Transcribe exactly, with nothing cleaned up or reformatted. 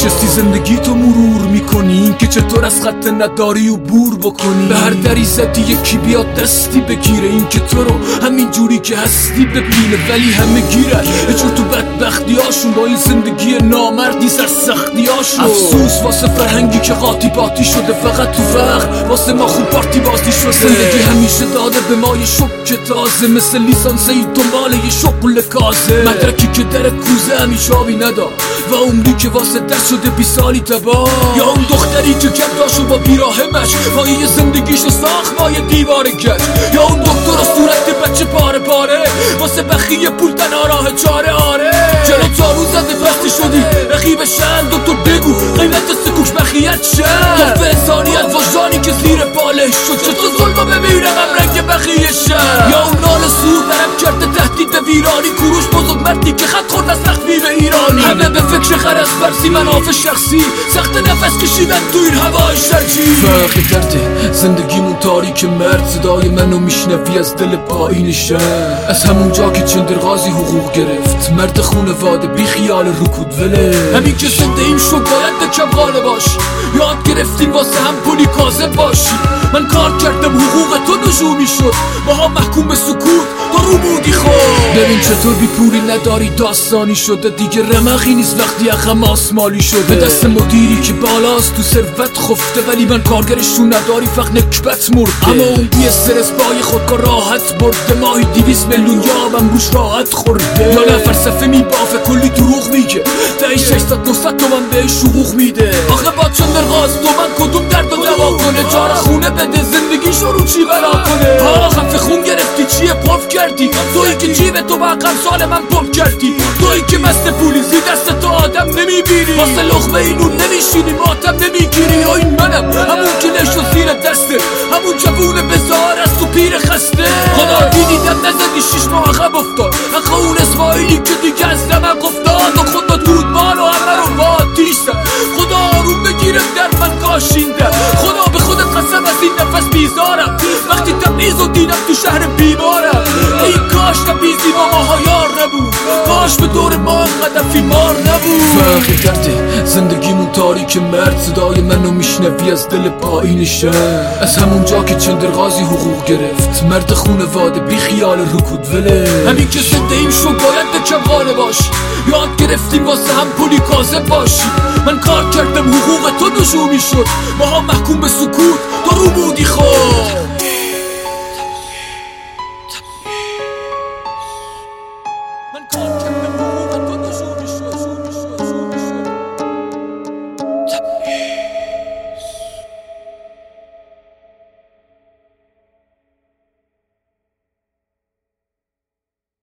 نشستی زندگی تو مرور میکنی، این که چطور از خط نداری و بور بکنی. به هر دری زدی یکی بیاد دستی بگیره، این که تو رو همین جوری که هستی ببینه. ولی همه گیرن یه جور تو بدبختی هاشون، با این زندگی نامردی سر سختی هاشون. افسوس واسه فرهنگی که قاطی باطی شده، فقط تو وقت واسه ما خوب پارتی بازی شده. زندگی همیشه داده به ما یه شوک تازه، مثل لیسانسی دنبال یه شغل کازه. مدرکی که در کوزه همیشه آبی نداد و عمری که واسه دست شده بی سالی تبا. یا اون دختری که کرداشو با بیراهمش مایه زندگیشو ساخت مایه دیوار گشت. یا اون دکتر و صورت بچه پاره پاره واسه بخیه پول تنها راه چاره. آره چرا تارو زده پستی شدی رقیب شن، دکتر بگو قیمت سکوش بخیت شن. تا فسانیت وجدانی که زیر بالش شد، چطور ظلمو بمیرم هم رنگ بخیه شن. یا اون نال سود برم کرده تهدید به ویرانی، کوروش بزرگ مردی که خط خورد از تخفیف ایرانی. همه به فکر خرس برسی منافع شخصی، سخت نفس کشیدن تو این هوای شرجی. فرق درده زندگیمون تاریک مرد، صدای منو میشنوی از دل پایین شهر. از همون جا که چندرغازی حقوق گرفت، مرد خونواده بی خیال رکود وله. همین که زنده این شو باید کم غاله باش، یاد گرفتیم واسه هم پولی کاذب باشی. من کار کردم حقوق تو نجومی شد، با هم محکوم به سکوت تو رو بودی خود. ببین چطور بی پولی نداری داستانی شده، دیگه رمقی نیست وقتی اخم آسمالی شده. به دست مدیری که بالاست تو ثروت خفته، ولی من کارگرشون نداری فقط نکبت مرده. اما اون بی استرس بای خودکار راحت برده، ماهی دیویس میلیون یابم روش راحت خورده. یا نه فلسفه میبافه کلی دروغ میگه، تایی ششصد نهصد تومن بهش حقوق میده. آخه با چندرغاز تومن کدوم درد رو دوا کنه؟ جار خونه بده زندگی شروع چی بلا کنه؟ ها خفه خون گرفتی چیه پاف کردی؟ تویی که جیب تو با قم سال من پاپ کردی، تویی که مست پولی زی دست تو آدم نمیبینی، واسه لقمه اینون نمیشینی ماتم نمیگیری. این منم همون که نشو زیر دسته، همون جوون بزار از تو پیر خسته. خدا دیدیدم نزدی شیش ماه عقب افتاد، اخه اون اسماعیلی که دیگه از دمک افتاد. و خدا دود مال و همه رو با آتیش زد، خدا آروم بگیره در من کاشیندم. خدا به خودت قسم از این نفس بیزارم، وقتی تبریز رو دیدم تو شهر بیمارم. ای کاش تبریزی با ماها یار نبود، کاش به دور ما انقدر فیمار نبود. فرق کرده زندگیمون تاریک مرد، صدای منو میشنوی از دل پایین شهر. از همون جا که چندرغازی حقوق گرفت، مرد خونواده بی خیال رکود وله. همین که زنده ایم شو باید کم غاله باش، یاد گرفتیم واسه هم پولی کاذب باشی. من کار کردم حقوق تو نجومی شد، با هم محکوم به سکوت تو رو بودی خود. Yeah.